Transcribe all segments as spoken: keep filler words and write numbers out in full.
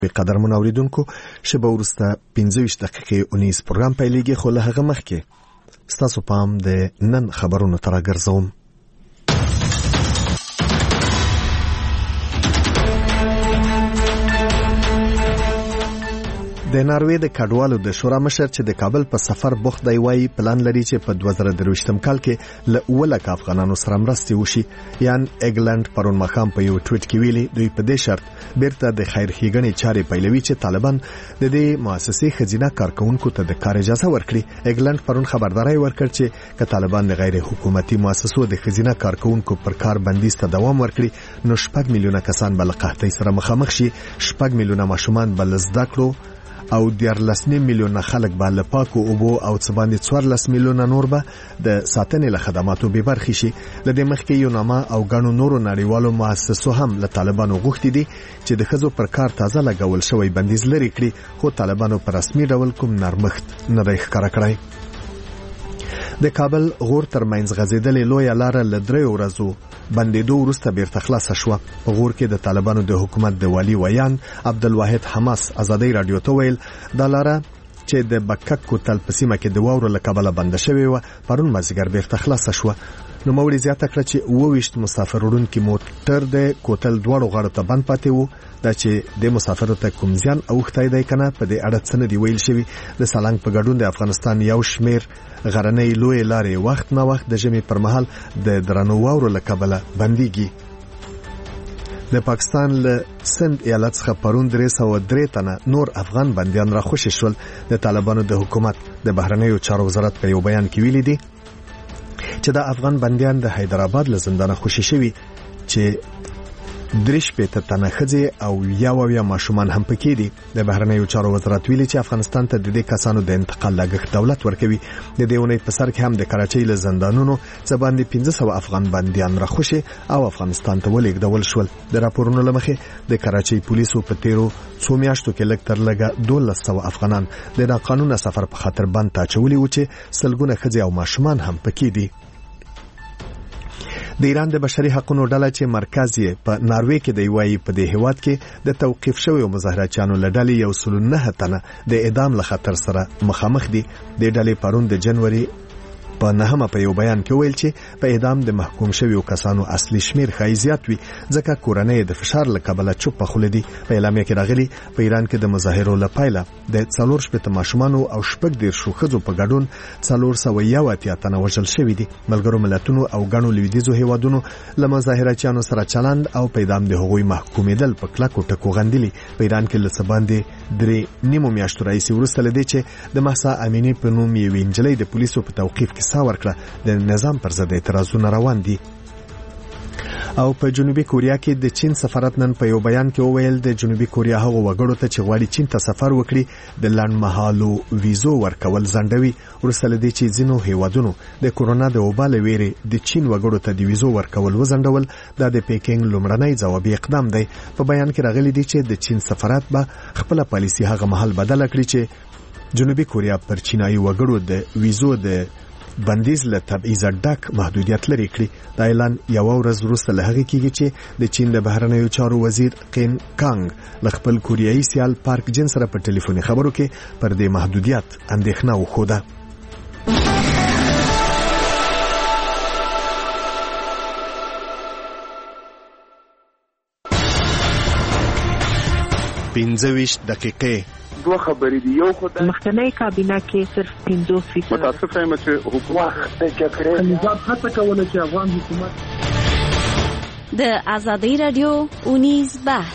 قدرمن اوریدونکو شبه وروسته پنځه ویشت دقیقې اونیز پروګرام پیلېږي، خو له هغه مخکې ستاسو پام د نن خبرونو ته راګرځوم. د ناروې د کډوالو د شورا مشر چې د کابل په سفر بوخت دی وایي پلان لري چې په دوه زره درویشتم کال کې له اووه لکه افغانانو سره مرستې وشي. یان ایګلند پرون ماښام په یو ټویټ کې ویلي دوی په دې شرط بیرته د خیر ښېګڼې چارې پیلوي چې طالبان د دې مؤسسې ښځینه کارکونکو ته د کار اجازه ورکړي. ایګلند پرون خبرداري ورکړ چې که طالبان د غیر حکومتي مؤسسو د ښځینه کارکونکو پر کار بندیز ته دوام ورکړي نو شپږ میلیونه کسان به له قحطۍ سره مخامخ شي، شپږ میلیونه ماشومان به له زده کړو او دیارلس نیم میلیونه خلک به له پاکو اوبو او څه باندې څوارلس میلیونه نور به د ساتنې له خدماتو بې برخې شي. له دې مخکې یوناما او ګڼو نورو نړیوالو مؤسسو هم له طالبانو غوښتي دي چې د ښځو پر کار تازه لګول شوی بندیز لرې کړي، خو طالبانو په رسمي ډول کوم نرمښت نه دی ښکاره کړی. د کابل غور ترمنځ غځېدلې لویه لاره له دریو ورځو بندېدو وروسته بیرته خلاصه شوه. په غور کې د طالبانو د حکومت د والي ویان عبدالواحد حماس ازادۍ راډیو ته ویل دا لاره چې د بکک کوتل په سیمه کې د واورو له کبله بنده شوې وه پرون مازدیګر بیرته خلاصه شوه. نوموړي زیاته کړه چې اووه ویشت مسافر وړونکي موټر د کوتل دواړو غاړو ته بند پاتې وو. دا چې د مسافرو ته کوم زیان اوښتی دی که نه په دې اړه څه نه دي ویل شوي. د سالنګ په ګډون د افغانستان یو شمېر غرنۍ لویې لارې وخت نه وخت د ژمي پر مهال د درنو واورو له کبله بندېږي. د پاکستان له سند ایالت څخه پرون درې سوه درې تنه نور افغان بندیان راخوشي شول. د طالبانو د حکومت د بهرنیو چارو وزارت په یو بیان کې ویلي دي چې د افغان بندیان د حیدرآباد له زندانه خوشي شوي چې درې شپېته تنه ښځې او یو اویا ماشومان هم پکې دي. د بهرنیو چارو وزارت ویلي چې افغانستان ته د دې کسانو د انتقال لګښت دولت ورکوي. د دې اونۍ په سر کې هم د کراچۍ له زندانونو څه باندې پنځه سوه افغان بندیان راخوشي او افغانستان ته ولېږدول شول. د راپورونو له مخې د کراچۍ پولیسو په تیرو څو میاشتو کې لږ تر لږه دولس سوه افغانان د ناقانونه سفر په خاطر بند ته اچولي وو چې سلګونه ښځې او ماشومان هم پکې دي. د ایران د بشري حقوقو ډله چې مرکز یې په ناروې کې دی وایي په دې هیواد کې د توقیف شویو مظاهراتچیانو له ډلې یو سل نهه تنه د اعدام له خطر سره مخامخ دي. د ډلې پرون د جنوري په نهمه په یو بیان کې ویل چې په اعدام د محکوم شویو کسانو اصلي شمیر ښایي زیات وي ځکه کورنۍ د فشار له کبله چوپه خوله دي. په اعلامیه کې راغلي په ایران کې د مظاهرو له پیله د څلور شپېته ماشومانو او شپږ دېرشو ښځو په ګډون څلور سوه یو اتیا تنه وژل شوي دي. ملګرو ملتونو او ګڼو لویدیځو هیوادونو له مظاهرچیانو سره چلند او په اعدام د هغوی محکومېدل په کلکو ټکو غندلي. په ایران کې له څه باندې درې نیمو میاشتو راهیسې وروسته له دې چې د مهسا امیني په نوم یوې نجلۍ د پولیسو په توقیف کې ساه ورکړه د نظام پر ضد اعتراضونه روان دي. او په جنوبي کوریا کې د چین سفارت نن په یو بیان کې وویل د جنوبي کوریا هغو وګړو ته چې غواړي چین ته سفر وکړي د لنډمهالو ویزو ورکول ځنډوي وروسته له دې چې ځینو هیوادونو د کورونا د وبا له ویرې د چین وګړو ته د ویزو ورکول وځنډول. دا د پیکینګ لومړنی ځوابي اقدام دی. په بیان کې راغلي دي چې د چین سفارت به خپله پالیسي هغه مهال بدله کړي چې جنوبي کوریا پر چینایي وګړو د ویزو د بندیز له تبعیضه ډک محدودیت لري کړي. دا اعلان یوه ورځ وروسته له هغې کېږي چې د چین د بهرنیو چارو وزیر قین کانګ له خپل کوریایي سیال پارک جن سره په ټلیفوني خبرو کې پر دې محدودیت اندېښنه وښوده. پنځه ویشت دقیقې دوه خبرې دي. یو خدای مخکنی کابینه کې صرف پنځوس فیصد متاسفه یم چې حکومت د جګړې نظام هڅه کوله چې افغان حکومت د ازادۍ رادیو اونیز بحث.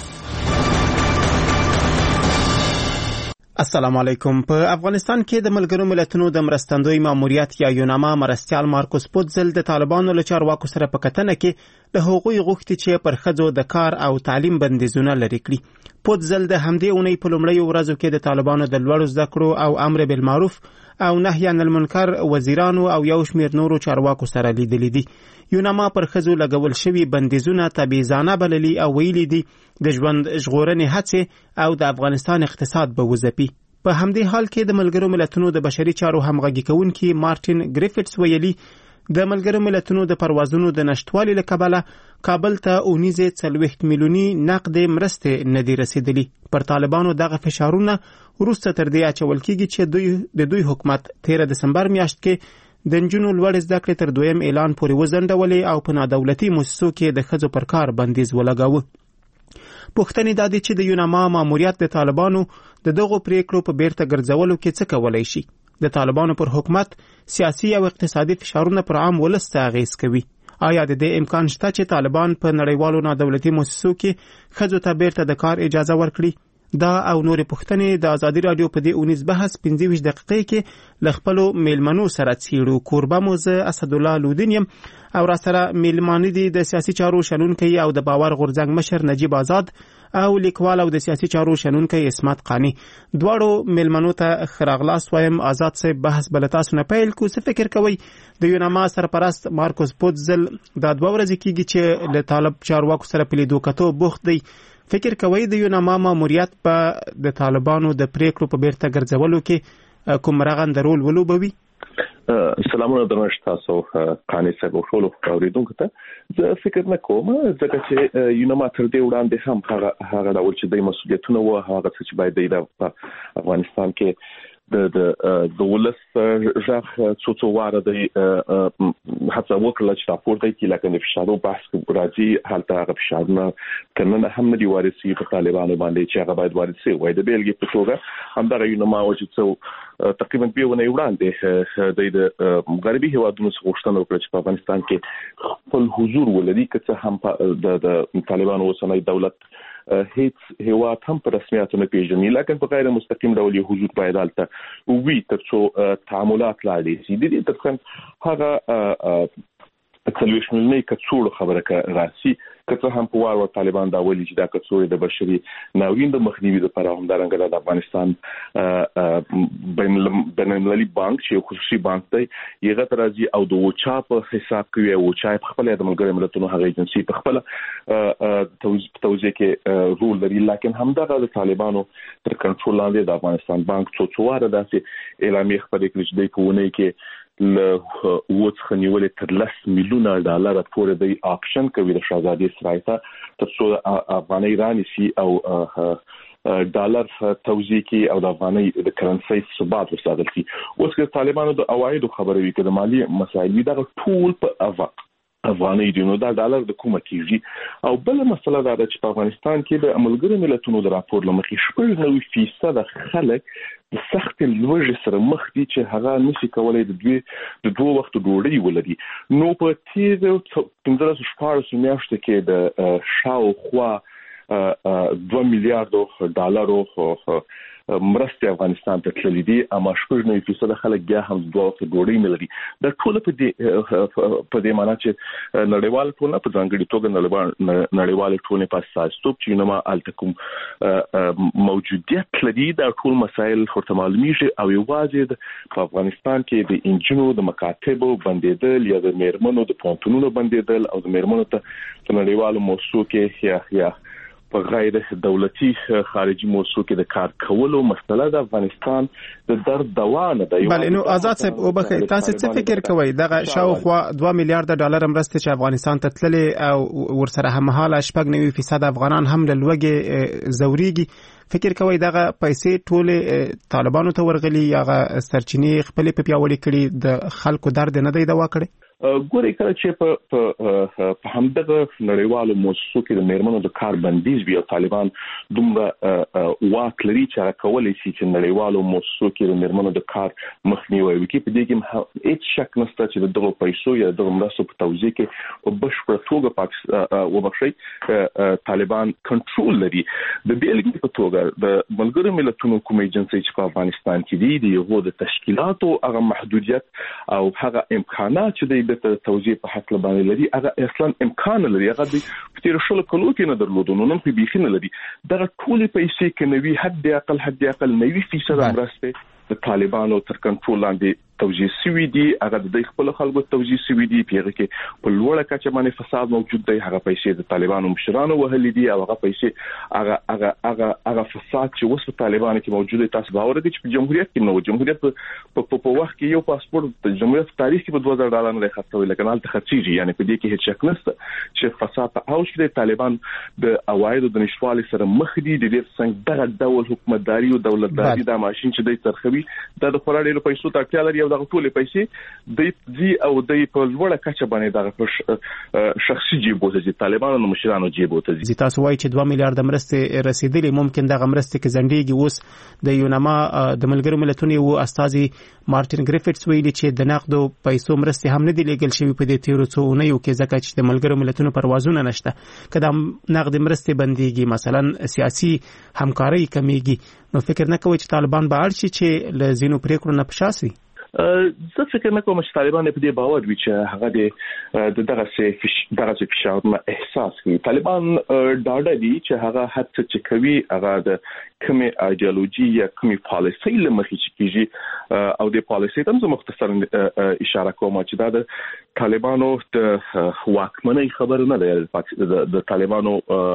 السلام علیکم. په افغانستان کې د ملګرو ملتونو د مرستندوی ماموریت یا یوناما مرستیال مارکوس پوتزل د طالبانو له چارواکو سره په کتنه کې له هغوی غوښتي چې پر ښځو د کار او تعلیم بندیزونه لرې کړي. پوتزل د همدې اونۍ په لومړیو ورځو کې د طالبانو د لوړو زده کړو او امر بالمعروف او نهي عن المنکر وزیرانو او یو شمېر نورو چارواکو سره لیدلي دي. یوناما پر ښځو لګول شوي بندیزونه تبعیضانه بللي او ویلي دي د ژوند ژغورنې هڅې او د افغانستان اقتصاد به وځپي. په همدې حال کې د ملګرو ملتونو د بشري چارو همغږي کوونکي مارټین ګریفټس ویلي د ملګرو ملتونو د پروازونو د نشټوالي له کبله کابل ته اونیزه څلوېښت میلیوني نقدې مرستې نه دي رسیدلي. پر طالبانو دغه فشارونه وروسته تر دې اچول کېږي چې دوی د دوی حکومت تیره دسمبر میاشت کې د نجونو لوړ زده کړې تر دویم اعلان پورې وځنډولې او په نادولتي مؤسسو کې د ښځو پر کار بندیز ولګاوه. پوښتنې دا دي چې د یوناما ماموریت د طالبانو د دغو پریکړو په بیرته ګرځولو کې څه کولی شي. د طالبانو پر حکومت سیاسي او اقتصادي فشارونه پر عام ولس ته اغیز کوي. آیا د دې امکان شته چې طالبان په نړیوالو نادولتي مؤسسو کې ښځو ته بیرته د کار اجازه ورکړي؟ دا او نورې پوښتنې د ازادي راډیو په دې اونیز بحث پنځه ویشت دقیقې کې له خپلو میلمنو سره څیړو. کوربه مو زه اسدالله لودین یم او راسره میلمانه دي د سیاسي چارو شنونکی او د باور غورځنګ مشر نجیب آزاد او لیکوال او د سیاسي چارو شنونکی اسمت قانی. دواړو میلمنو ته ښه راغلاست وایم. آزاد صاحب بحث به له تاسو نه پیل کړو. څه فکر کوئ د یوناما سرپرست مارکوس پوتزل دا دوه ورځې کېږي چې له طالب چارواکو سره په لیدو کتو بوخت دی. فکر کوئ د یوناما ماموریت په د طالبانو د پریکړو په بیرته ګرځولو کې کوم رغنده رول ولوبوي؟ سلامونه درنښت تاسو قانی صاحب او ټولو اوریدونکو ته. زه فکر نه کوم ځکه چې یوناما تر دې وړاندې هم هغه هغه ډول چې د مسؤلیتونه و هغه څه چې باید د افغانستان کې د د د ولس ژغ څو څو واره د هڅه وکړه چې راپور دی چې لکه د فشارو بحث راځي هلته هغه فشارونه کنه هم نه دی وارسي په طالبانو باندې چې هغه باید وارسي وای د بیلګې په توګه همدغه یوناما چې څو تقریبا به ونه وړاندې د غربي هیوادونو څخه غوښتنه وکړه چې په افغانستان کې خپل حضور ولري که هم د طالبانو اوسنی دولت هیڅ هیواد هم په رسمیت نه پیژني لکه په غیر مستقیم ډول حضور باید البته وی ترڅو تعاملات لاړې شي. د دې ترڅنګ هغه څلوېښت میلیوني کڅوړو خبره راسي که هم په وار طالبان دا ولي چې دا کڅوړې د بشري ناورین د مخنیوي لپاره هم دارنګه د افغانستان بینالمللي بانک چې خصوصي بانک دی یغه ترازی او د وچا په حساب کوي او چا په خپل د ملګرو ملتونو هغه ایجنسی په خپل توزیع کې رول لري لکه هم دا د طالبانو تر کنټرول لاندې د افغانستان بانک څو څو واره داسې اعلامیه خبرې کړې چې د کوونه کې له وڅخه نیولې تر لس میلیونه ډالر پورې د اکشن کوي د شاهزادي سرایته ترڅو افغاني راني سي او ډالر توزیع کی او د افغاني د کرنسي ثبات وساتل شي. اوس که طالبانو د عواید خبرې وي کده مالی مسایل وي دا ټول په افق افغاني دی نو دا ډالر د کومه کیږي. او بل مسله دا ده چې په افغانستان کې د ملګرو ملتونو د راپور لمخې شپږ نوي فیصد خلک د سخت لوږې سره مخ دي چې هغه نشي کولای د دوی د دوه وخت ډوډۍ ولري. نو په تیر پنځه شپږ میاشتو کې د شاوخوا دوه میلیارډ ډالرو مرستې افغانستان ته تللې دي اما شپږ نوي فیصد خلک بیا هم دوه وخت ډوډۍ نه لري. دا ټول په دې په دې معنی چې نړیوال ټولنه په ځانګړي توګه نړیوال ټولنې په اساس توپ چې نو ما التکم موجودیت لري دا ټول مسایل ورته معلومیږي او یوازې په افغانستان کې د انجینو د مکاتبو بندیدل یا د میرمنو د پونتونونو بندیدل او د میرمنو ته په نړیوالو موضوع کې یا یا په غیر دولتي خارجي موضوع کې د کار کولو مسله د افغانستان د درد دوا نه دی. بل نو آزاد صاحب او بخیر تاسو څه فکر کوئ دغه شاوخوا دوه میلیارډ ډالر مرستې چې افغانستان ته تللې او ورسره هممهاله شپږ نوي فیصد افغانان هم له لوږې زوريږي فکر کوئ دغه پیسې ټول طالبانو ته ورغلي یا سرچینې خپل په پیاوړي کړي د خلکو درد نه دی دوا کړي؟ ګوري کله چې په په همدغه نړیوالو موسسو کې د میرمنو د کار بندیز بیا طالبان دومره واک لري چې کولای شي چې نړیوالو موسسو کې د میرمنو د کار مخنیوي وکړي. په دې کې هیڅ شک نشته چې دغه پیسو یا دغه مرستو په توزیع کې په بشپړه توګه پاک وبخښي طالبان کنټرول لري. د بیلګې په توګه د ملګرو ملتونو کوم ایجنسی چې په افغانستان کې دي د یو د تشکیلاتو هغه محدودیت او هغه امکانات چې د توزیع په حق باندې لري هغه اصلا امکان لري هغه د تیر شل کلو کې نه درلودو نو په بيخي نه لري. دا ټول پیسې کې نوي حد اقل حد اقل نوي فیصد مرسته د طالبانو تر کنټرول لاندې توجیه سوي دي هغه د خپل خلکو توجیه سوي دي پیغه کې په لوړه کچه باندې فساد موجود دی هغه پیسې د طالبانو مشرانو وهلې دي او هغه پیسې هغه هغه هغه هغه فساد چې اوس په طالبانو کې موجود دی تاسو باور دي چې په جمهوریت کې نو جمهوریت په په وخت کې یو پاسپورت د جمهوریت تاریخ کې په دوه زره ډالر نه خرڅوي لکه نه خرڅيږي یعنی په دې کې هیڅ شک نشته چې فساد او چې طالبان د اوایدو د نشوالي سره مخ دي د دې څنګه دغه ډول حکومتداري او دولتداري د ماشين چې د ترخوي د خورړې پیسو ته اړتیا لري او د ټولې پیسې د دي او د په لوړه کچه باندې د شخصي جيبو ته طالبانو مشرانو جيبو ته دي تاسو وایي چې دوه میلیارډ مرستې رسیدلې ممکن دغه مرستې کې زنډيږي اوس د یوناما د ملګرو ملتونو او استاذي مارټین ګریفټس ویلي چې د نقدو پیسو مرستې هم نه دي لګل شوی په دې تیرو څو اونیو کې ځکه چې د ملګرو ملتونو پروازونه نشته کله نقد مرستې بنديږي مثلا سیاسي همکاري کمیږي نو فکر نه کوي چې طالبان به اړ شي چې له زینو پریکړو نه پشاسي زه فکر نه کوم چې طالبان په دې باور وي چې هغه د دغه څه دغه څه فشار احساس کوي طالبان ډاډه دي چې هغه هڅه چې کوي هغه د کومه ایدئولوژي یا کومه پالیسي لمخې چې کیږي او د پالیسي ته زه مختصر اشاره کوم چې دا د طالبانو د واکمنۍ خبر نه ده د طالبانو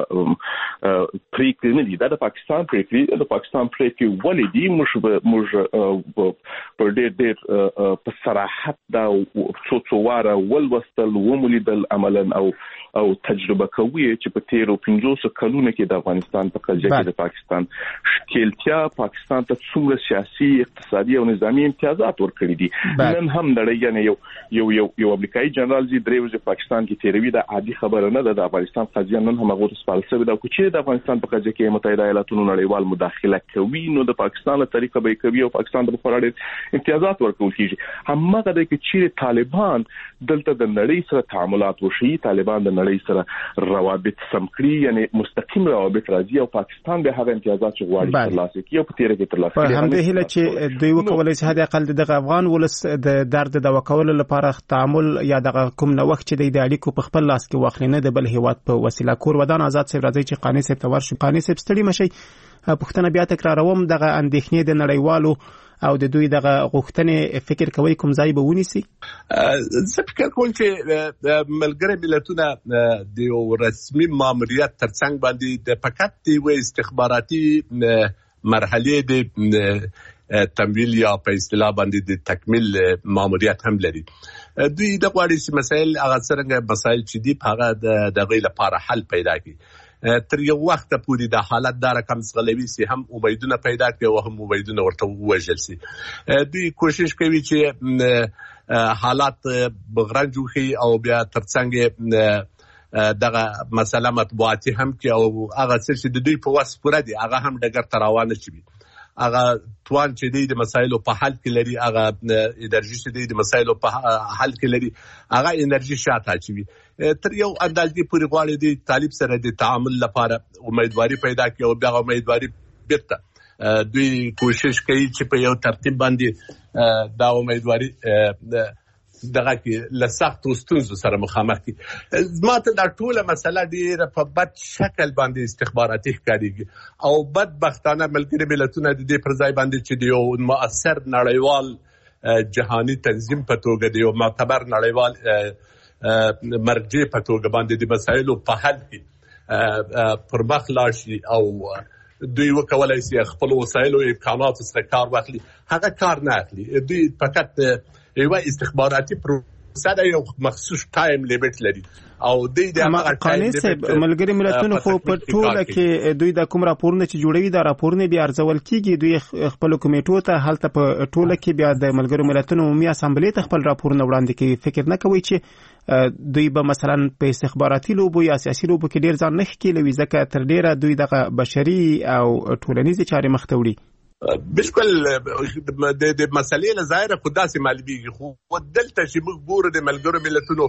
پریکړې نه دي دا د پاکستان پریکړې د پاکستان پریکړې ولې دي موږ موږ په ډېر ډېر په صراحت دا څو څو واره ولوستل ومولیدل عملاً او او تجربه کوي چې په تیرو پنځوس کلونو کې د افغانستان په قضیه کې د پاکستان شکلتیا پاکستان ته څومره سیاسي اقتصادي او نظامی امتیازات ورکړي دي نن هم نړۍ یو یو یو یو امریکایي جنرال زی دریوز پاکستان کې تیروي د عادي خبره نه ده د افغانستان قضیه نن هم هغه سپارل ده چې د افغانستان په قضیه کې متحده ایالاتونو نړیوال مداخله کوي نو د پاکستان له طریقه به کوي او پاکستان د خورړې امتیازات ورکول کیږي همغه د چې طالبان دلته د نړۍ سره تعاملات وشي طالبان د نړۍ سره روابط سمکړي یعنی مستقیم روابط راځي او پاکستان به هغه امتیازات چې غواړي ترلاسه کړي او په تیره کې ترلاسه کړي هم د هله چې دوی وکولای شي حد اقل د افغان ولس د درد د وکولو لپاره تعامل یا د کوم نو وخت چې د اړیکو په خپل لاس کې واخلي نه د بل هیواد په وسیله کور ودان آزاد سي راځي چې قانوني سي تور شو قانوني سي ستړي مشي پښتنه بیا تکراروم دغه اندېښنې د نړیوالو او د دوی دغه غوښتنې فکر کوي کوم ځای به ونیسي زه فکر کوم چې ملګری ملتونه د یو رسمي ماموریت ترڅنګ باندې د فقط د استخباراتي مرحله د تمویل یا په اصطلاح باندې د تکمیل ماموریت هم لري دوی د غواړي چې مسائل هغه څنګه مسائل چې دی هغه د غیر لپاره حل پیدا کړي تر یو وخت پورې د حالت دا رقم زغلوي سي هم امیدونه پیدا کوي او هم امیدونه ورته وژل سي دوی کوشش کوي چې حالات بغرنج وخی او بیا ترڅنګ دغه مسله مطبوعاتي هم کې او هغه څه چې د دوی په وس پوره دي هغه هم ډګر تراوانه شي هغه توان چې د مسایلو په حل کې لري هغه انرژي چې د مسایلو په حل کې لري هغه انرژي شاته اچوي تر یو اندازې پورې غواړي د طالب سره د تعامل لپاره امیدواري پیدا کړي او بیا امیدواري بیرته دوی کوشش کوي چې په یو ترتیب باندې دا امیدواري دغه کې لسخت ستونزو سره مخامخ دي ماته دا ټوله مسله ډیره په بد شکل باندې استخباراتي ښکارېږي او بدبختانه ملګري ملتونه د دې پر ځای باندې چې د یو مؤثر نړیوال جهاني تنظیم په توګه د یو معتبر نړیوال مرجع په توګه باندې د مسایلو په حل کې پر مخ لاړ شي او دوی وکولای شي خپل وسایل او امکانات سره کار واخلي هغه کار نه اخلي دوی فقط یو استخباراتي پروسه د یو مخصوص ټایم لیمټ لري او دوی د هغه قانوني سب ملګری ملتونو خو په ټوله کې دوی د کوم راپورونه چې جوړوي دا راپورونه بیا ارزول کیږي دوی خپل کمیټو ته هلته په ټوله کې بیا د ملګری ملتونو عمومي اسامبلې ته خپل راپورونه وړاندې کوي فکر نه کوي چې دوی به مثلا په استخباراتي لوبو یا سیاسي لوبو کې ډیر ځان نه ښکیلوي ځکه تر ډیره دوی دغه بشري او ټولنیزې چارې مخ ته وړي بالکل د د مسلې له ظاهره خدا سي معلومیږي خو دلته چې موږ ګورو د ملګرو ملتونو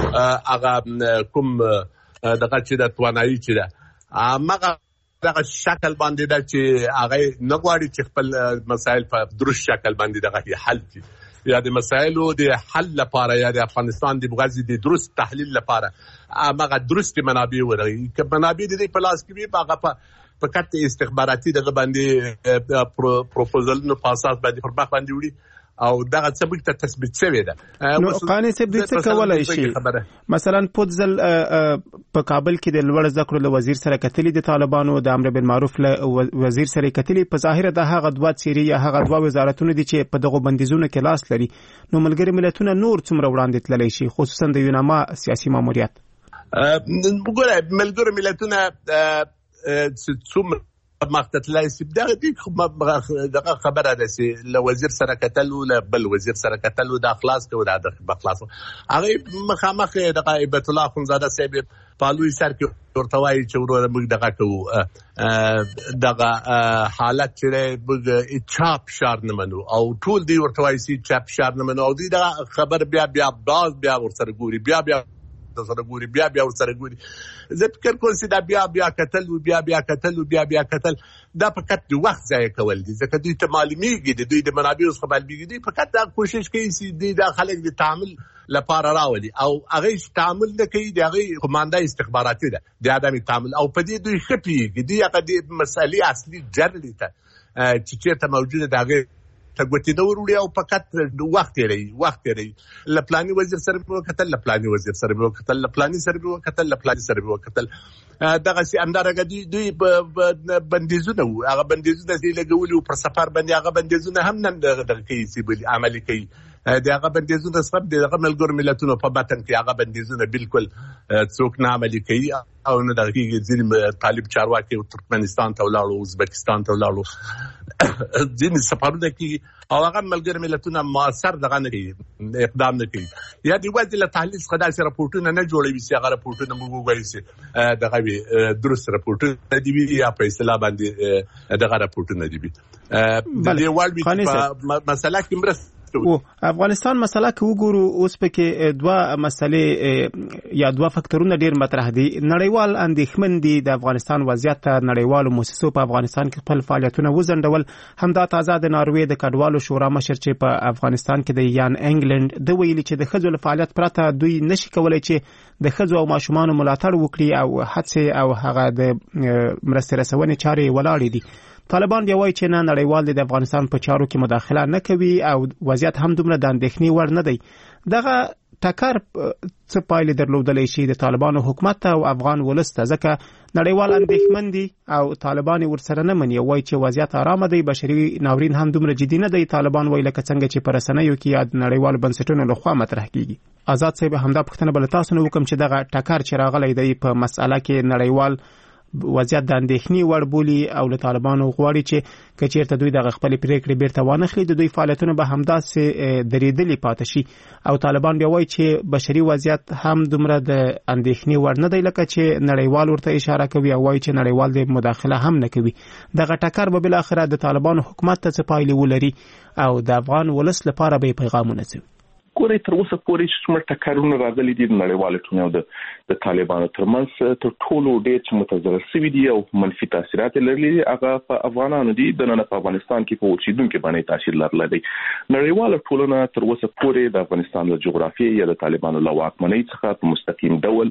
هغه کوم دغه چې د توانایي چې ده هغه دغه شکل باندې دا چې هغه نه غواړي چې خپل مسایل په درست شکل باندې دغه حل کړي یا د مسایلو د حل لپاره یا د افغانستان د بغاز د درست تحلیل لپاره هغه درست منابع ورغی که منابع د دې پلاس کې به هغه فقط استخباراتي دغه باندې پروپوزل نو په اساس باندې پر مخ باندې وړي او دغه څه موږ ته تثبیت شوی ده. نو قانع صاحب دوی څه کولای شي؟ مثلا پوتزل په کابل کې د لوړ زده کړو له وزیر سره کتلي د طالبانو د امر بالمعروف له وزیر سره کتلي، په ظاهر د هغه دوه څیرې یا هغه دوه وزارتونه دي چې په دغه بندیزونو کې لاس لري. نو ملګری ملتونه نور څومره وړاندې تللی شي، خصوصا د یوناما سیاسي ماموریت؟ وګوره ملګری ملتونه څومره مختلفه سي دغه دغه خبره ده چې له وزیر سره کتلو له بل وزیر سره کتلو د اخلاص کو د اخلاص هغه مخامخ دغه عبادت الله خنزاده صاحب پالوي سر کې ورته وایي چې ورور موږ دغه کو دغه حالت چې موږ چاپ شار نه منو او ټول دی ورته وایي چې چاپ شار نه منو او دی دغه خبر بیا بیا باز بیا ورسره ګوري بیا بیا سره ګوري بیا بیا ورسره ګوري. زه فکر کوم چې دا بیا بیا کتل او بیا بیا کتل او بیا بیا کتل دا فقط د وخت ضایع کول دي، ځکه دوی ته معلومیږي د دوی د منابعو څخه معلومیږي، دوی فقط دا کوشش کوي چې دوی دا خلک د تعامل لپاره راولي او هغه تعامل نه کوي، د هغه قومانده استخباراتي ده د ادمي تعامل او په دې دوی خپي دي هغه د مسالې اصلي جرړې ته چې چیرته موجوده ده هغه تګوتی دا وروړي او فقط وخت لري وخت لري لپلاني وزیر سره په کتل لپلاني وزیر سره په کتل لپلاني سره په کتل لپلاني سره په کتل دغه سي اندارګه دي دوی بندیزونه هغه بندیزونه چې لګولي پر سفر باندې هغه بندیزونه هم نن دغه کوي چې بل عملي کوي دغه بندیزونه سبب دغه ملګر ملتونو په باتن کې هغه بندیزونه بالکل څوک نه عملي کوي او نه دغه ځین طالب چارواکي ترکمنستان ته ولاړو، ازبکستان ته ولاړو، ځین سفرونه کوي او هغه ملګر ملتونو موثر دغه نه کوي اقدام نه کوي. یا دی وځي له تحلیل څخه داسې راپورټونه نه جوړوي چې هغه راپورټونه موږ وایي چې دغه درست راپورټونه دی یا په اصطلاح باندې دغه راپورټونه دی. بلې وړ مسله کې مرسته او افغانستان مسله کې وګورو اوس پکې دوه مسلې یا دوه فکټورونه ډیر مطرح دي. نړیوال اندېښمن دي د افغانستان وضعیت ته، نړیوالو مؤسسو په افغانستان کې خپل فعالیتونه وزندول. همدا تازه د ناروې د کډوالو شورا مشر چې په افغانستان کې د یان انګلند د ویلي چې د ښځو له فعالیت پرته دوی نشي کولای چې د ښځو او ماشومانو ملاتړ وکړي او هڅې او هغه د مرستې رسونې چارې ولاړې دي. طالبان بیا وایي چې نه، نړیوال د افغانستان په چارو کې مداخله نه کوي او وضعیت هم دومره د اندېښنې وړ نه دی. دغه ټکر څه پایلې درلودلی شي د طالبانو حکومت ته او افغان ولس ته؟ ځکه نړیوال اندېښمن دي او طالبان ورسره نه مني، وایي چې وضعیت آرامه دی، بشري ناورین هم دومره جدي نه دی. طالبان وایي لکه څنګه چې په رسنیو کې یا د نړیوالو بنسټونو لخوا مطرح کیږي. آزاد صاحب همدا پوښتنه بل تاسو نه وکم چې دغه ټکر چې راغلی دی په مسأله کې نړیوال وضعیت د اندېښنې وړ بولي او له طالبانو غواړي چې که چېرته دوی دغه خپلې پرېکړې بیرته وانخلي د دوی فعالیتونه به همداسې درېدلي پاتې شي. او طالبان بیا وایي چې بشري وضعیت هم دومره د اندېښنې وړ نه دی لکه چې نړیوال ورته اشاره کوي او وایي چې نړیوال د مداخله هم نه کوي. دغه ټکر به بالاخره د طالبانو حکومت ته څه پایلې ولري او د افغان ولس لپاره به پیغامونه څه؟ ګورئ تر اوسه پورې چې څومره ټکرونه راغلي دي د نړیوالو ټولنې او د طالبانو ترمنځ تر ټولو ډېر چې متضرر شوي دي او منفي تاثیرات لرلي هغه په افغانانو دي. دننه په افغانستان کې په اوسیدونکو باندې تاثیر لرلی دی. نړیواله ټولنه تر اوسه پورې د افغانستان له جغرافیې یا د طالبانو له واکمنۍ څخه په مستقیم ډول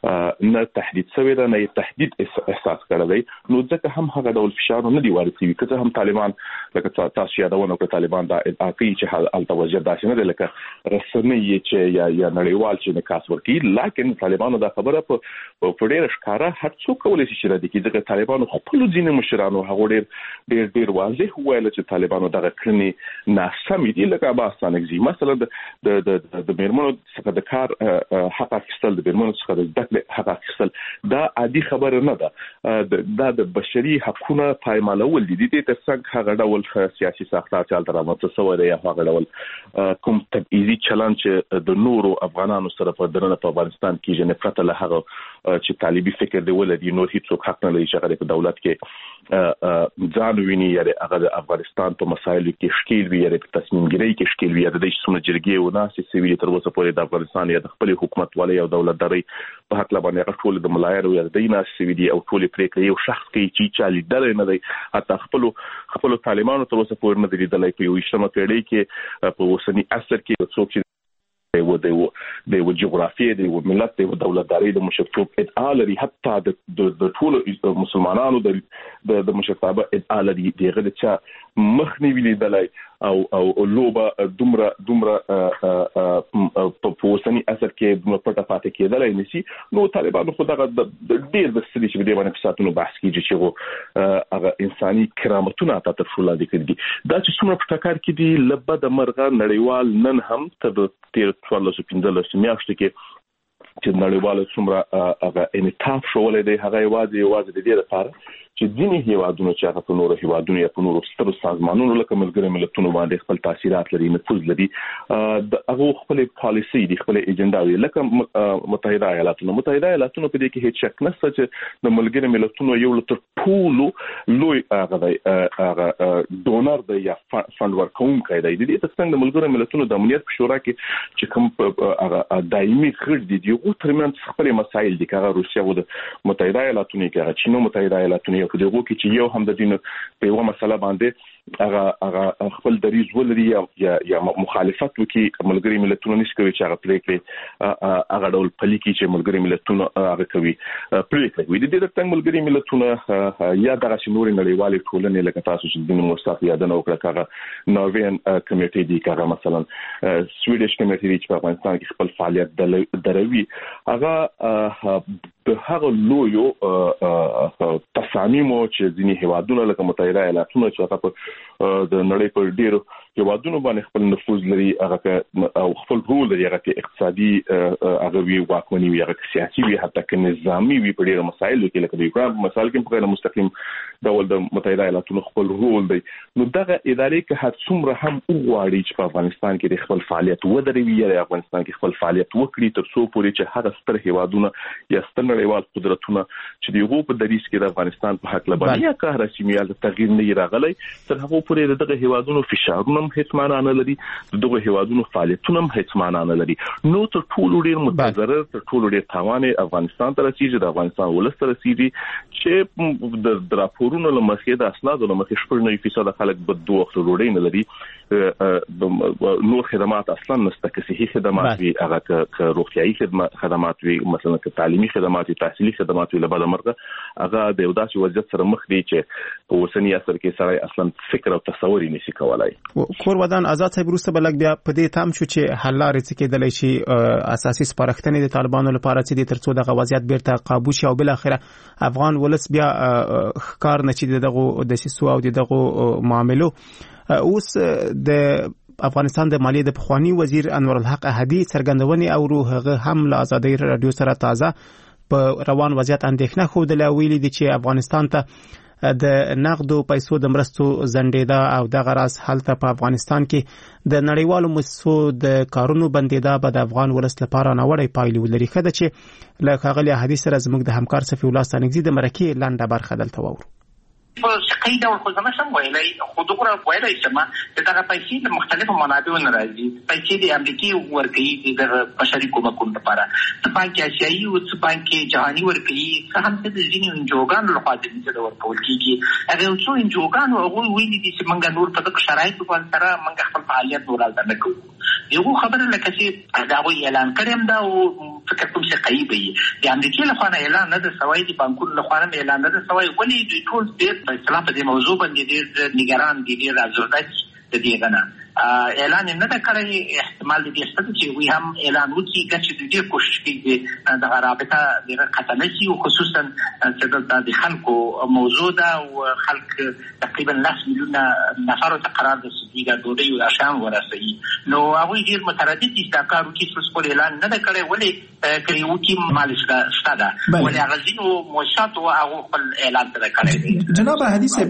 نه تهدید شوی ده، نه تهدید احساس کړی دی. نو ځکه هم هغه ډول فشار نه دی وارد شوي، که هم طالبان لکه تاسو یادونه کړه طالبان دا ادعا کوي چې هلته وضعیت داسې نه دی لکه رسنۍ چې یا یا نړیوال چې نکاس ورکړي، لکه طالبانو دا خبره په په ډېر ښکاره هر څوک کولی شي چې ردی کړي. ځکه طالبانو خپل ځینې مشرانو هغه ډېر ډېر ډېر واضح وویل چې طالبانو دغه کړنې ناسمې دي. لکه عباس ستانکزي مثلا د د د میرمنو څخه د کار حق اخیستل، د میرمنو څخه د زده کړې حق اخیستل دا عادي خبره نه ده، دا د بشري حقوقو پایمالول دي. دې ترڅنګ هغه ډول سیاسي ساختار چې هلته رامنځته شوی دی یا هغه ډول کوم تبعیضي چلند چې د نورو افغانانو سره په دننه په افغانستان کې جنې پرته له هغه چې طالبي فکر دی ولري نور هیڅوک حق نه لري چې هغه په دولت کې ځان ویني یا هغه د افغانستان په مسایلو کې ښکیل وي یا په تصمیم ګیرۍ کې ښکیل وي یا د دې څومره جرګې او ناستې سوي تر اوسه پورې د افغانستان یا د خپل حکومت والي او دولتداري په حق لبانې هغه ټول د ملایرو یا د دې ناستې سوي دي او ټول پرېکړې یو شخص کوي چې چا لیدلی نه دی، حتی خپل خپل طالبانو تر اوسه پورې نه دی لیدلی. په یویشتمه پېړۍ کې په اوسني عصر کې څوک چې و د د جغرافیې د ملت د دولتداري د مشرتوب ادعا لري، حتی د د ټولو مسلمانانو د د مشرتابه ادعا لري، دغه چې مخ نه ویلي دلای او او لوبه دومره دومره په وسنی اثر کې دومره پټه پاتې کېدلای نشي. نو طالبانو خو دغه ډېر د ستړي چې د باندې ساتونو بحث کیږي چې هغه انساني کرامتونه تر ټولو د کړي دا چې څومره په کار کې دی لبه د مرغه نړیوال نن هم تر تیر څوارلس پنځلس میاشتې کې چې نړیوال څومره هغه انعطاف شولې دی هغه یوازې یوازې د دې لپاره چې ځینې هیوادونو چې هغه په نورو هیوادونو یا په نورو سترو سازمانونو لکه ملګري ملتونو باندې خپل تاثیرات لري نفوذ لري د هغه خپل پالیسي د خپل ایجنډا وی لکه متحده ایالاتونو متحده ایالاتونو په دې کې هیڅ شک نشته چې د ملګري ملتونو یو لتر ټولو لوی هغه هغه ډونر دی یا فند ورکوونکی دی د دې ترڅنګ د ملګري ملتونو د امنیت په شورا کې چې کوم هغه دایمي غړي دي یو ترمن خپل مسایل دي هغه روسیا او د متحده ایالاتونو کې هغه چینو متحده ایالاتونو په دغه کې چې یو هم د دین په یو مسله باندې هغه هغه خپل دریز ولري یا یا مخالفت وکي ملګري ملتونو نشي چې هغه پریکړه هغه ډول پلي کې چې ملګري ملتونو هغه کوي پریکړه وي د دې ترڅنګ ملګري ملتونو یا دغه شنوري نړیوالې ټولنې لکه تاسو چې د مستقیم یادونه وکړه هغه ناروین کمیټې دی هغه مثلا سویډیش کمیټې دی چې په افغانستان کې خپل فعالیت دروي هغه د هغه لویو تصامیمو چې ځینې هیوادونه لکه متحده ایالاتونو چې هغه د نړۍ په ډیرو هیوادونو باندې خپل نفوذ لري هغه او خپل رول لري هغه اقتصادي هغه وی واکمني وي هغه سیاسي وي حتی که نظامی وي په ډیرو مسایلو کې لکه د یوکران مسایل کې په غیر مستقیم ډول د متحده ایالاتونو خپل رول دی. نو دغه ادارې که هر څومره هم وغواړي چې په افغانستان کې د خپل فعالیت ودروي یا د افغانستان کې خپل فعالیت وکړي تر څو پورې چې هغه ستر هیوادونه یا ستر نړیوال قدرتونه چې دغه په دریس کې د افغانستان په حق لبنه یا که رسمي یا تغییر نه راغلی تر هغه پورې دغه هیوادونو فشارونه هیڅ معنا نه لري دغه هیوادونو فعالیتونه هیڅ معنا نه لري. نو تر ټولو ډیر متضرر تر ټولو ډیر تاوان افغانستان ته رسیږي د افغانستان ولس ته رسیږي چې د راپورونو لمخې د اسنادو لمخې شپږ نه فیصد خلک په دوه وخت ډوډۍ نه لري نور خدمات اصلا نشته که صحي خدمات وي هغه که روغتيایي خدمات وي مثلا که تعلیمي خدمات وي تحصیلي خدمات وي لبعد مرغه هغه د یو داسې وضعیت سره مخ دي چې په اوسنی عصر کې سره اصلا فکر او تصور یې نشي کولای. کور ودان آزاد صاحب روسته بلګ بیا په دې تام شو چې حل لارې څه کېدلی شي اساسي سپارښتنې د طالبانو لپاره چې د ترڅو د وضعیت بیرته قابو شي او بل اخره افغان ولس بیا ښکار نه چې دغه د سیسو او دغه معاملو اوس د افغانستان د مالیې د پخوانی وزیر انور الحق احدی څرګندونې او روغه هم له ازادي رادیو سره تازه په روان وضعیت اندېښنه خوده ویلي دي چې افغانستان ته د نقدو پیسو د مرستو زندیدا او د غراس حالت په افغانستان کې د نړیوالو مؤسسو د کارونو بندیدا به د افغان ولس لپاره ناوړه پایلې ولري. خده چې له ښاغلي احدی سره زموږ د همکار صفي الله ستانګزي د مرکې لاندې برخه دلته وورو. په شقي ډول خو زما سم ویلای خو دغه ویلای چې ما دغه پیسې د مختلفو منابعو نه راځي پیسې د امریکای ورکړي د بشري کومکونو لپاره څه بانک آسیایي او څه بانک جهاني ورکړي څه هم د ځینې انجوګانو لخوا د دې ورکول کیږي هغه څو انجوګانو هغه ویلي دي چې موږ نور په دغه شرایطو باندې سره موږ خپل فعالیت ورالته نه کوو. یو خبره لکه چې دا وی اعلان کړم دا او فکر کوم چې قیبي د امریکای لخوا نه اعلان نه د سوای د بانکونو لخوا نه اعلان نه د سوای ولې دوی ټول ډېر په اصطلاح په دې موضوع باندې ډېر نگران دي ډېر راځوړدي د دې غنا اعلان نه دا کړی احتمال دي چې وی هم اعلان وکړي چې د دې کوشش کوي د رابطه د قطنه شي او خصوصا چې د خلکو موضوع ده او خلک تقریبا نصف میلیون نفر ته قرار د سیګا دوی او شام ورسي نو هغه ډیر متردد دي چې کارو کې څه خپل اعلان نه کړي ولې کړي وکي مالش شته ده ولې غزینو موشات او هغه خپل اعلان تر کړی جناب حدیث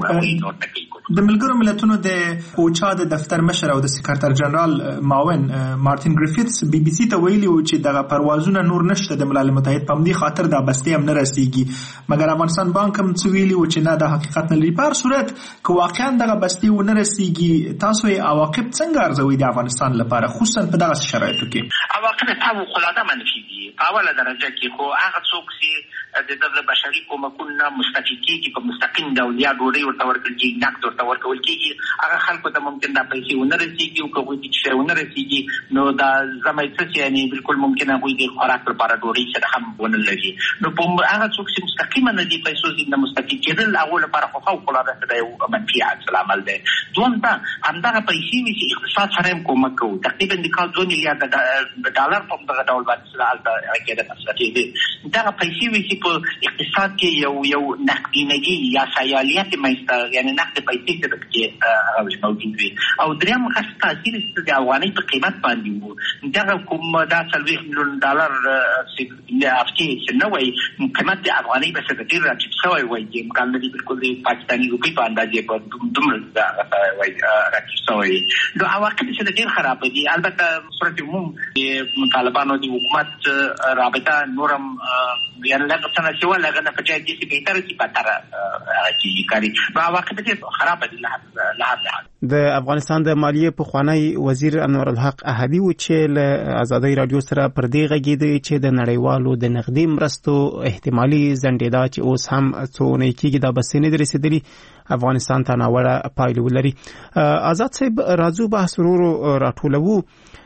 د ملګرو ملتونو د اوچا د دفتر مشر او د سکرټر جنرال معاون مارټین ګریفیتس بي بي سي ته ویلي و چې دغه پروازونه نور نشته د ملل متحد په مدي خاطر د بستي هم نه رسیږي مګر افغانستان بانک هم څه ویلي و چې نه د حقیقت نه لري په صورت که واقعا دغه بستي و نه رسیږي تاسو یې عواقب څنګه ارزوي د افغانستان لپاره خصوصا په دغه شرایطو کې؟ عواقب فوق العاده منفي دي. په اوله درجه کې خو هغه څوک چې د بشري کومکونو مستفید کیږي په مستقیم ډول یا ډوډۍ ورته ورکړل کیږي، نقد ورته ورکول کیږي، هغه خلکو ته ممکن دا پیسې ونه رسیږي او کوم چې ونه رسیږي نو دا زمایت یعنی بالکل ممکن هغه د خوراک لپاره ډوډۍ سره هم ونه لري. نو په هغه څوک چې مستقیما نه دي پیسو څخه مستفید کېدل هغه لپاره خو خو ولا ده یو منفي عمل ده. دوم دا همدغه پیسې چې اقتصاد سره کومک کوي تقریبا د کال دوه میلیارډ ډالر په دغه ډول باندې سره کېده مصرفي دي. دا پیسې چې په اقتصاد کې یو یو نقدینګي یا سیالیت مېسته یعنی نقد پیسې څه کې موجود وي. او دریم خاص تاثیر د افغاني په قیمت باندې وو. دا کوم دا څلوېښت میلیون ډالر چې افتی چې نو وي قیمت د افغاني په څیر ډیر راټیټ شوی وي چې امکان لري بالکل د پاکستاني روپی په اندازې په دومره وي راټیټ شوی. نو عواقب چې ډیر خراب دي. البته صورت عموم د طالبانو د حکومت رابطه نورم یعنی لکه څنګه چې ولا غنه په ځای کې چې بهتر شي پاتره چې کاری نو عواقب ډیر خراب دي. له د افغانستان د مالیې په خوانی وزیر انور الحق احدی و چې له آزادۍ رادیو سره پر دې غږیدي چې د نړیوالو د نقدي مرستو احتمالي ځنډېدا چې اوس هم څو نه کېږي دا بسنې درسېدلي افغانستان ته ناوړه پایلې ولري. آزاد صاحب راځو بحث ورو راټولوو.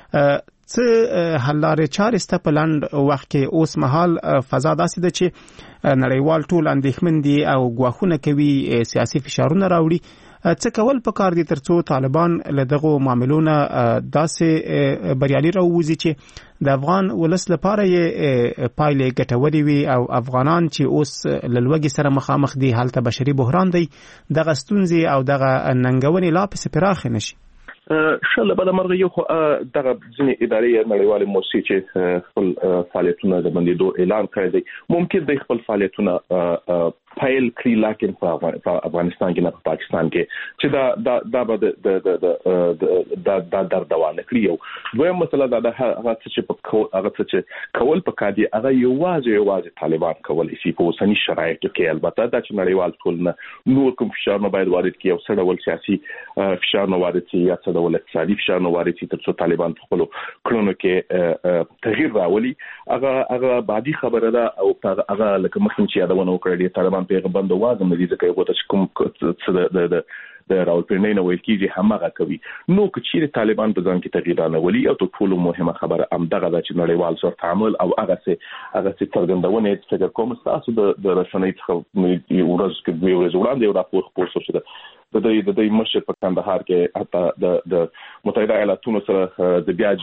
څه حل لارې چارې سته په لنډ وخت کې اوس مهال فضا داسې ده چې نړیوال ټول اندېښمن دي او ګواښونه کوي سیاسي فشارونه راوړي. څه کول پکار دي ترڅو طالبان له دغه معاملونو داسې بریالي راووځي چې د افغان ولس لپاره یې پایلې ګټورې وي او افغانان چې اوس له لوږې سره مخامخ دي هلته بشري بحران دی دغه ستونزې او دغه ننګونې لا پسې پراخې نشي. شله بل مرغه یو دغه ځینې ادارې نړیوالې موسسې چې خپل فعالیتونه د بندېدو اعلان کړی دی ممکن د خپل فعالیتونه فایل کړی لکه په افغانستان کې نه په پاکستان کې چې دا دا دا د د د د دردوانه کړی یو دویم مسله دا د هغه چې په هغه چې کول په کادي هغه یوازې یوازې طالبان کولای شي په اوسني شرایطو کې البته دا چې نړیوال ټول نه نور کوم فشار نه باید وارد کړي او سره ول سیاسي فشار نه وارد کړي یا څه ډول اقتصادي فشار نه وارد کړي ترڅو طالبان په خپل کړنو کې تغییر راولي. هغه هغه بعدي خبره ده او هغه لکه مخکې چې یادونه وکړه طالبان پیغمبر وازم دي ځکه یو څه کوم څه د د راولپنې نو ویل کیږي همغه کوي. نو که چیرې طالبان په ځان کې تغییر نه ولي او ټول مهمه خبره هم دغه د نړیوال سره تعامل او هغه څه هغه څه څرګندونه چې کوم تاسو د رسنۍ څخه یو ورځ کې دوی ورځې وړاندې یو راپور خپور شو چې د دې د دې مشر په کندهار کې حتی د د متحده ایالاتونو سره د بیا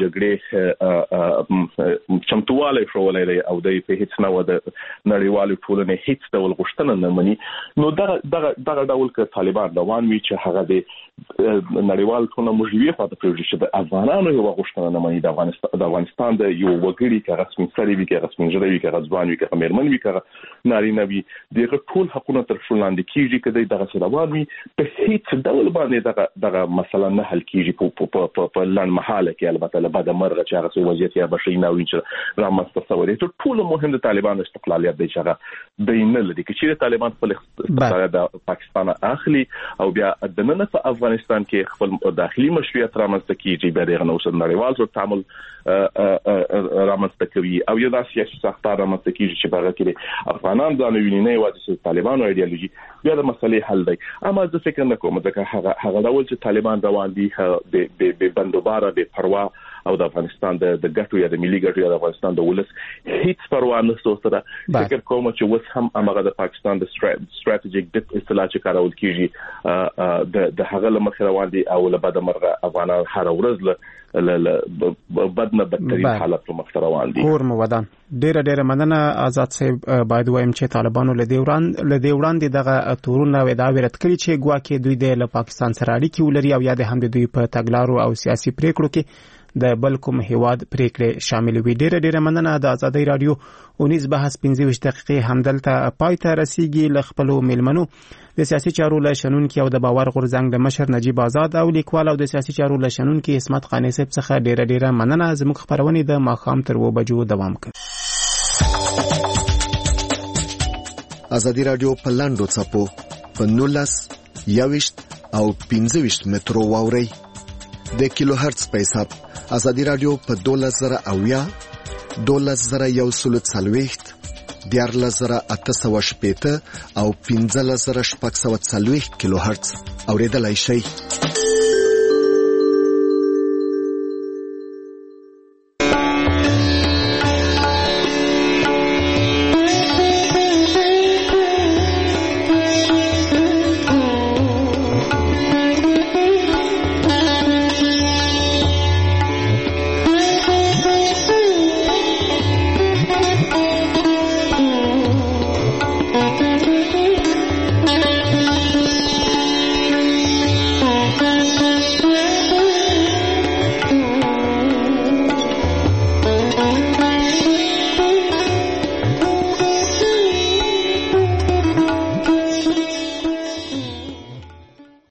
جګړې چمتواله شوولای دی او د په هیڅ نه و د نړیوالو ټولنې هیڅ ډول غوښتنه نه مني. نو دا دغه دغه ډول ک طالبان روان وي چې هغه د نړیوال ټولنې مجبوریت په توګه چې د افغانانو یو غوښتنه نه مني د افغانستان د افغانستان د یو وګړي کې رسمي سړي وي کې رسمي جوړوي کې غزبان وي کې مېرمن وي کې نارینه وي دغه ټول حقوقونه تر شولاندې کیږي کدی دغه سره روان وي په هیڅ ډول باندې دغه دغه مسله نه حل کیږي په په په لن محاله کې البته له بعد مرغه چې هغه وضعیت یا بشي نه وي چې رامسته تصوري ته ټول مهم د طالبان استقلالیت دی چې هغه بینه لري چې طالبان خپل استقلال د پاکستان اخلي او بیا د نن په افغانستان کې خپل داخلي مشروعیت رامسته کیږي به دغه نو سره نړیوال سره تعامل رامسته کوي او یو داسې سیاسي ساختار رامسته کیږي چې هغه کې افغانان ځان ویني نه واځي چې طالبانو ایدئولوژي بیا د مسلې حل دی. اما زه فکر نه کوم ځکه هغه هغه ډول چې طالبان روان دي به به بندوباره به پروا او د افغانستان د د ګټو یا د ملي ګټو یا د افغانستان د ولس هیڅ پروا نه سوسره فکر کوم چې وس هم هغه د پاکستان د ستراتیژیک د اصطلاح چې کارول کیږي د د هغه لمخ روان دي او له بعد مرغه افغانان هر ورځ له بدنه بدترین حالت په مخ روان دي. کور مو ودان ډیره ډیره مننه آزاد صاحب. باید وایم چې طالبانو له دیوران له دیوران دغه تورونه ودا ورت کړی چې ګواکې دوی د پاکستان سره اړیکې ولري او یا د هم د دوی په تګلارو او سیاسي پریکړو کې د بل کوم هیواد پریکړې شامل وي. ډیره ډیره مننه. د آزادۍ رادیو اونیز بحث پنځه ویشت دقیقې همدلته پای ته رسیږي. له خپلو میلمنو د سیاسي چارو له شنونکي او د باور غورځنګ د مشر نجیب آزاد او لیکوال او د سیاسي چارو له شنونکي عصمت قانی صاحب څخه ډیره ډیره مننه. زموږ خبرونه د ماښام تر اوه بجو دوام کوي. آزادۍ رادیو په لاندو څپو په نولس یویشت او پنځه ویشت مترو واوري د کیلو هرتز په حساب. ازادي رادیو په دولس زره اویا دولس زره یو سل څلوېښت دیارلس زره اته سوه شپېته او پنځلس زره شپږ سوه څلوېښت کیلو هرتز اوریدلای شئ.